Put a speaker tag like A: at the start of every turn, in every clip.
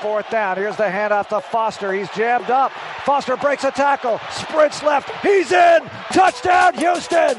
A: fourth down. Here's the handoff to Foster. He's jammed up. Foster breaks a tackle, sprints left. He's in. Touchdown, Houston.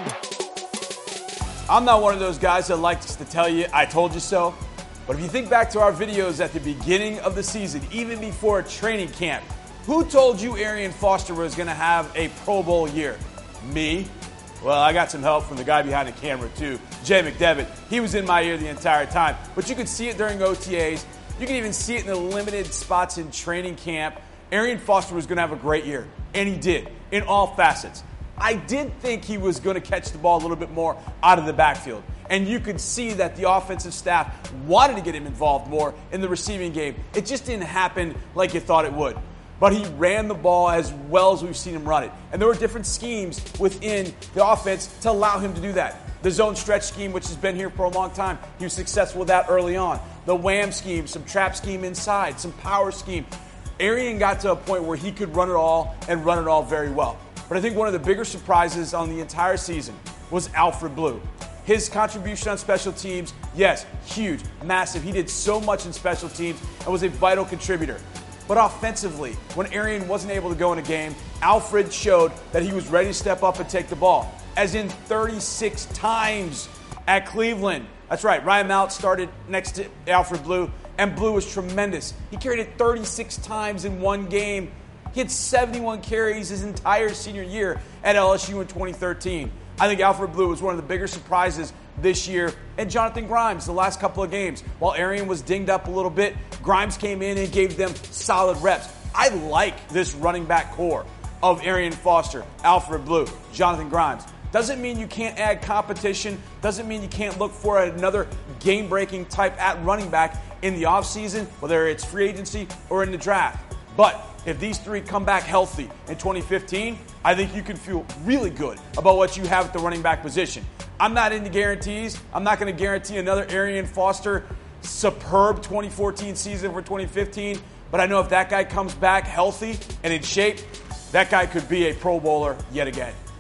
B: I'm not one of those guys that likes to tell you, I told you so. But if you think back to our videos at the beginning of the season, even before training camp, who told you Arian Foster was going to have a Pro Bowl year? Me? Well, I got some help from the guy behind the camera, too, Jay McDevitt. He was in my ear the entire time. But you could see it during OTAs. You can even see it in the limited spots in training camp. Arian Foster was going to have a great year, and he did, in all facets. I did think he was going to catch the ball a little bit more out of the backfield. And you could see that the offensive staff wanted to get him involved more in the receiving game. It just didn't happen like you thought it would. But he ran the ball as well as we've seen him run it. And there were different schemes within the offense to allow him to do that. The zone stretch scheme, which has been here for a long time, he was successful with that early on. The wham scheme, some trap scheme inside, some power scheme. Arian got to a point where he could run it all and run it all very well. But I think one of the bigger surprises on the entire season was Alfred Blue. His contribution on special teams, yes, huge, massive. He did so much in special teams and was a vital contributor. But offensively, when Arian wasn't able to go in a game, Alfred showed that he was ready to step up and take the ball, as in 36 times at Cleveland. That's right, Ryan Mallett started next to Alfred Blue, and Blue was tremendous. He carried it 36 times in one game. He had 71 carries his entire senior year at LSU in 2013. I think Alfred Blue was one of the bigger surprises this year. And Jonathan Grimes, the last couple of games. While Arian was dinged up a little bit, Grimes came in and gave them solid reps. I like this running back core of Arian Foster, Alfred Blue, Jonathan Grimes. Doesn't mean you can't add competition. Doesn't mean you can't look for another game-breaking type at running back in the offseason, whether it's free agency or in the draft. But if these three come back healthy in 2015, I think you can feel really good about what you have at the running back position. I'm not into guarantees. I'm not going to guarantee another Arian Foster superb 2014 season for 2015. But I know if that guy comes back healthy and in shape, that guy could be a Pro Bowler yet again.